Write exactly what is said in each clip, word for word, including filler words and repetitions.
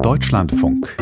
Deutschlandfunk.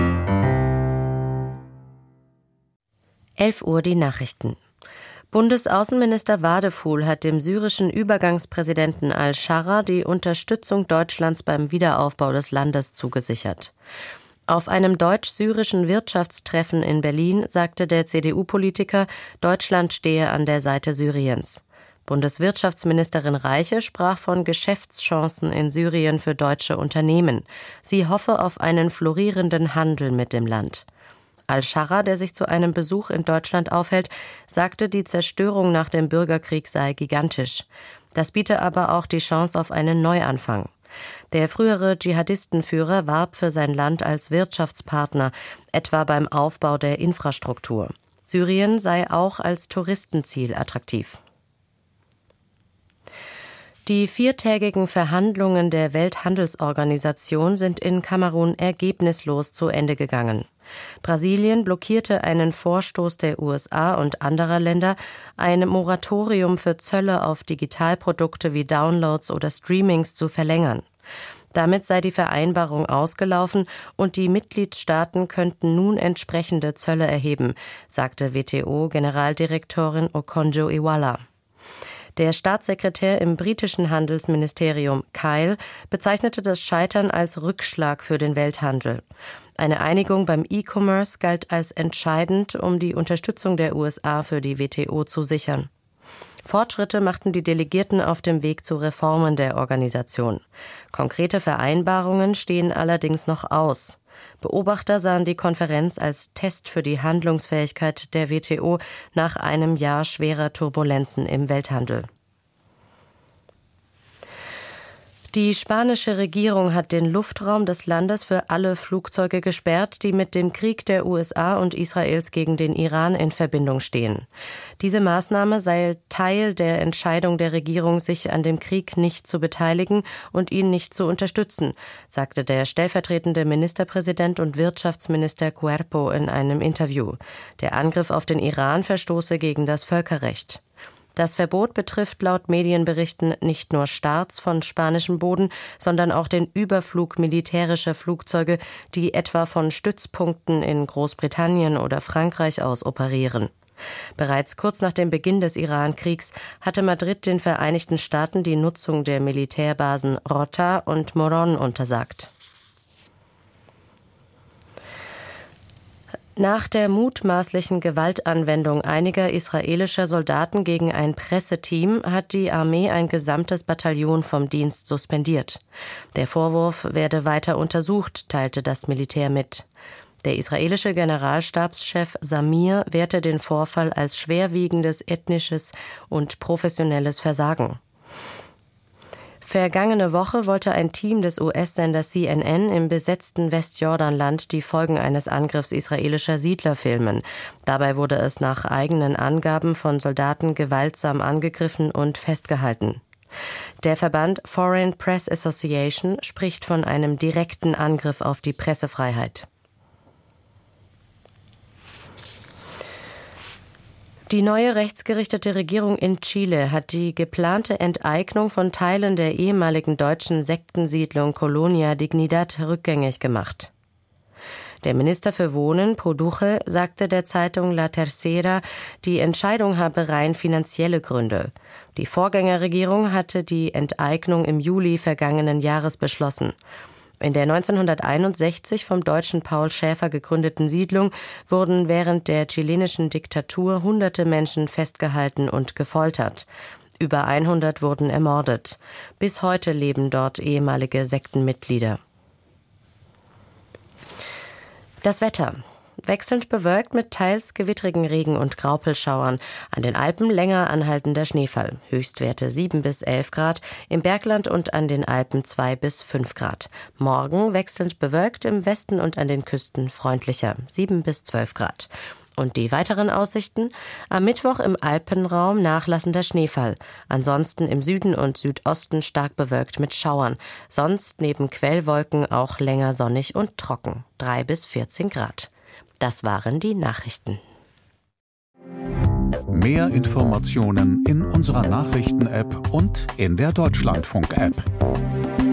elf Uhr die Nachrichten. Bundesaußenminister Wadefuhl hat dem syrischen Übergangspräsidenten al-Scharra die Unterstützung Deutschlands beim Wiederaufbau des Landes zugesichert. Auf einem deutsch-syrischen Wirtschaftstreffen in Berlin sagte der C D U-Politiker, Deutschland stehe an der Seite Syriens. Bundeswirtschaftsministerin Reiche sprach von Geschäftschancen in Syrien für deutsche Unternehmen. Sie hoffe auf einen florierenden Handel mit dem Land. Al-Scharra, der sich zu einem Besuch in Deutschland aufhält, sagte, die Zerstörung nach dem Bürgerkrieg sei gigantisch. Das biete aber auch die Chance auf einen Neuanfang. Der frühere Dschihadistenführer warb für sein Land als Wirtschaftspartner, etwa beim Aufbau der Infrastruktur. Syrien sei auch als Touristenziel attraktiv. Die viertägigen Verhandlungen der Welthandelsorganisation sind in Kamerun ergebnislos zu Ende gegangen. Brasilien blockierte einen Vorstoß der U S A und anderer Länder, ein Moratorium für Zölle auf Digitalprodukte wie Downloads oder Streamings zu verlängern. Damit sei die Vereinbarung ausgelaufen und die Mitgliedstaaten könnten nun entsprechende Zölle erheben, sagte W T O-Generaldirektorin Okonjo-Iweala. Der Staatssekretär im britischen Handelsministerium Kyle bezeichnete das Scheitern als Rückschlag für den Welthandel. Eine Einigung beim E-Commerce galt als entscheidend, um die Unterstützung der U S A für die W T O zu sichern. Fortschritte machten die Delegierten auf dem Weg zu Reformen der Organisation. Konkrete Vereinbarungen stehen allerdings noch aus. Beobachter sahen die Konferenz als Test für die Handlungsfähigkeit der W T O nach einem Jahr schwerer Turbulenzen im Welthandel. Die spanische Regierung hat den Luftraum des Landes für alle Flugzeuge gesperrt, die mit dem Krieg der U S A und Israels gegen den Iran in Verbindung stehen. Diese Maßnahme sei Teil der Entscheidung der Regierung, sich an dem Krieg nicht zu beteiligen und ihn nicht zu unterstützen, sagte der stellvertretende Ministerpräsident und Wirtschaftsminister Cuerpo in einem Interview. Der Angriff auf den Iran verstoße gegen das Völkerrecht. Das Verbot betrifft laut Medienberichten nicht nur Starts von spanischem Boden, sondern auch den Überflug militärischer Flugzeuge, die etwa von Stützpunkten in Großbritannien oder Frankreich aus operieren. Bereits kurz nach dem Beginn des Iran-Kriegs hatte Madrid den Vereinigten Staaten die Nutzung der Militärbasen Rota und Morón untersagt. Nach der mutmaßlichen Gewaltanwendung einiger israelischer Soldaten gegen ein Presseteam hat die Armee ein gesamtes Bataillon vom Dienst suspendiert. Der Vorwurf werde weiter untersucht, teilte das Militär mit. Der israelische Generalstabschef Samir wehrte den Vorfall als schwerwiegendes ethnisches und professionelles Versagen. Vergangene Woche wollte ein Team des U S-Senders C N N im besetzten Westjordanland die Folgen eines Angriffs israelischer Siedler filmen. Dabei wurde es nach eigenen Angaben von Soldaten gewaltsam angegriffen und festgehalten. Der Verband Foreign Press Association spricht von einem direkten Angriff auf die Pressefreiheit. Die neue rechtsgerichtete Regierung in Chile hat die geplante Enteignung von Teilen der ehemaligen deutschen Sektensiedlung Colonia Dignidad rückgängig gemacht. Der Minister für Wohnen, Produche, sagte der Zeitung La Tercera, die Entscheidung habe rein finanzielle Gründe. Die Vorgängerregierung hatte die Enteignung im Juli vergangenen Jahres beschlossen. In der neunzehnhunderteinundsechzig vom deutschen Paul Schäfer gegründeten Siedlung wurden während der chilenischen Diktatur hunderte Menschen festgehalten und gefoltert. Über hundert wurden ermordet. Bis heute leben dort ehemalige Sektenmitglieder. Das Wetter. Wechselnd bewölkt mit teils gewittrigen Regen- und Graupelschauern. An den Alpen länger anhaltender Schneefall. Höchstwerte sieben bis elf Grad, im Bergland und an den Alpen zwei bis fünf Grad. Morgen wechselnd bewölkt, im Westen und an den Küsten freundlicher, sieben bis zwölf Grad. Und die weiteren Aussichten? Am Mittwoch im Alpenraum nachlassender Schneefall. Ansonsten im Süden und Südosten stark bewölkt mit Schauern. Sonst neben Quellwolken auch länger sonnig und trocken. drei bis vierzehn Grad. Das waren die Nachrichten. Mehr Informationen in unserer Nachrichten-App und in der Deutschlandfunk-App.